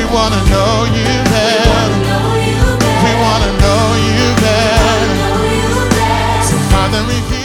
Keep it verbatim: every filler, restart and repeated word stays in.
want to know you better. We want to know you better. So Father, reveal